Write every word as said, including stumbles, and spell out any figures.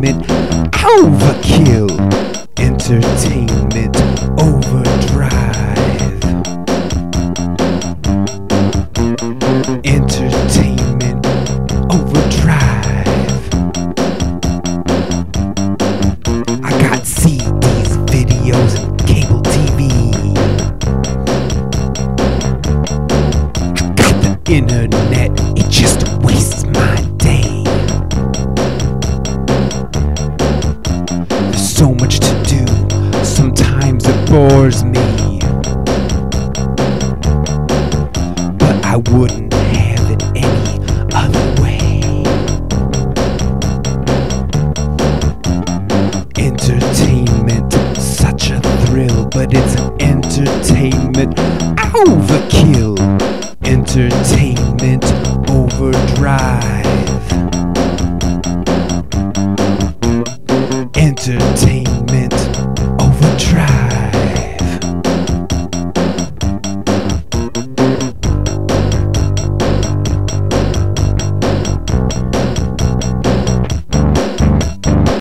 entertainment overkill, entertainment overdrive, entertainment overdrive. I got C Ds, videos, and cable T V. I got the internet, it just wastes my day. There's so much to do, sometimes it bores me, but I wouldn't have it any other way. Entertainment, such a thrill, but it's an entertainment overkill, entertainment overdrive, entertainment overdrive.